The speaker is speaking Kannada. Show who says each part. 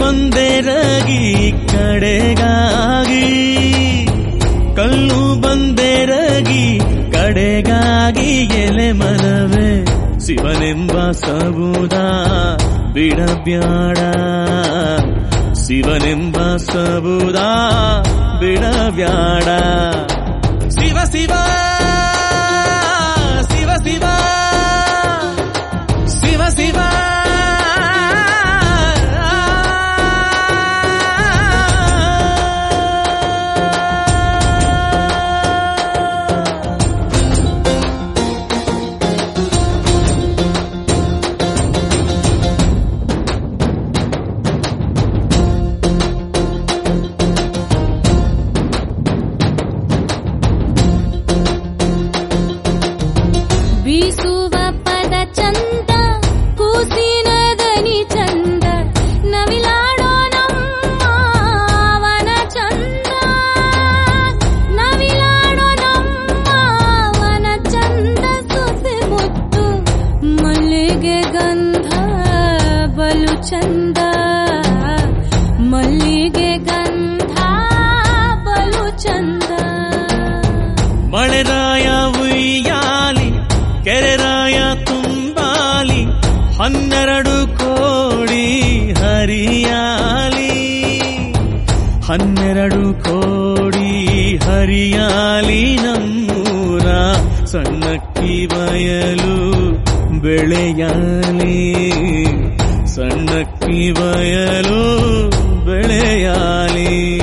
Speaker 1: ಬಂದೆರಗಿ ಕಡೆಗಾಗಿ, ಕಲ್ಲು ಬಂದೆರಗಿ ಕಡೆಗಾಗಿ ಎಲೆ ಮನವೇ ಶಿವನೆಂಬ ಸಬುದ ಬಿಡಬ್ಯಾಡ, ಶಿವನೆಂಬ ಸಬುದ ಬಿಡಬ್ಯಾಡ. ಶಿವ ಶಿವ ಶಿವ ಶಿವ ಶಿವ ಶಿವ
Speaker 2: ಬೀಸುವ ಪದ ಚಂದ, ಕೂಸಿನ ದನಿ ಚಂದ, ನವಿಲಾಡೋ ನಮ್ಮವನ ಚಂದ, ನವಿಲಾಡೋ ನಮ್ಮವನ ಚಂದ. ಸೊಸೆ ಮುತ್ತು ಮಲ್ಲಿಗೆ ಗಂಧ ಬಲು ಚಂದ, ಮಲ್ಲಿಗೆ ಗಂಧ ಬಲು ಚಂದ.
Speaker 1: ಮಳೆರಾಯ ಉಯ್ಯಾಲಿ ಕೆರೆರಾಯ ತುಂಬಾಲಿ, 12 ಕೋಡಿ ಹರಿಯಾಲಿ, 12 ಕೋಡಿ ಹರಿಯಾಲಿ. ನಮ್ಮೂರ ಸಣ್ಣಕ್ಕಿ ಬಯಲು ಬೆಳೆಯಾಲಿ, ಸಣ್ಣಕ್ಕಿ ಬಯಲು ಬೆಳೆಯಾಲಿ.